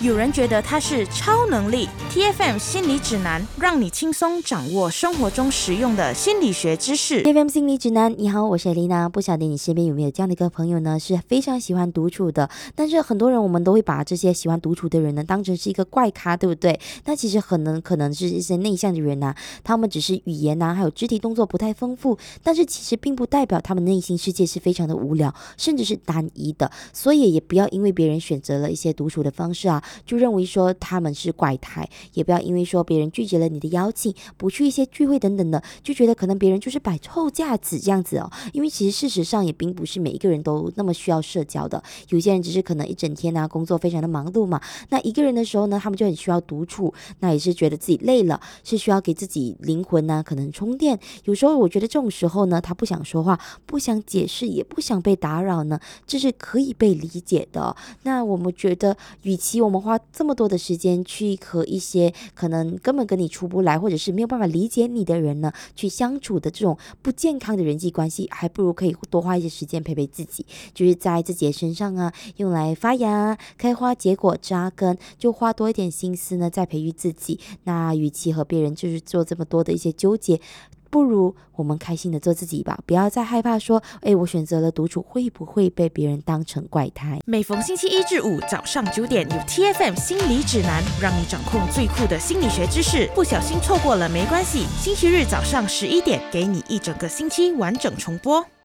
有人觉得它是超能力。 TFM 心理指南，让你轻松掌握生活中实用的心理学知识。 TFM 心理指南，你好，我是Elena。不晓得你身边有没有这样的一个朋友呢，是非常喜欢独处的，但是很多人我们都会把这些喜欢独处的人呢当成是一个怪咖，对不对？那其实可能是一些内向的人他们只是语言还有肢体动作不太丰富，但是其实并不代表他们内心世界是非常的无聊，甚至是单一的。所以也不要因为别人选择了一些独处的方式就认为说他们是怪胎，也不要因为说别人拒绝了你的邀请，不去一些聚会等等的，就觉得可能别人就是摆臭架子这样子因为其实事实上也并不是每一个人都那么需要社交的，有些人只是可能一整天工作非常的忙碌嘛，那一个人的时候呢，他们就很需要独处，那也是觉得自己累了，是需要给自己灵魂可能充电。有时候我觉得这种时候呢，他不想说话，不想解释，也不想被打扰呢，这是可以被理解的那我们觉得与其我们花这么多的时间去和一些可能根本跟你处不来，或者是没有办法理解你的人呢去相处的这种不健康的人际关系，还不如可以多花一些时间陪陪自己，就是在自己的身上用来发芽开花结果扎根，就花多一点心思呢在培育自己。那与其和别人就是做这么多的一些纠结，不如我们开心的做自己吧，不要再害怕说我选择了独处会不会被别人当成怪胎。 每逢星期一至五早上9点，有 TFM 心理指南，让你掌控最酷的心理学知识。不小心错过了没关系，星期日早上11点，给你一整个星期完整重播。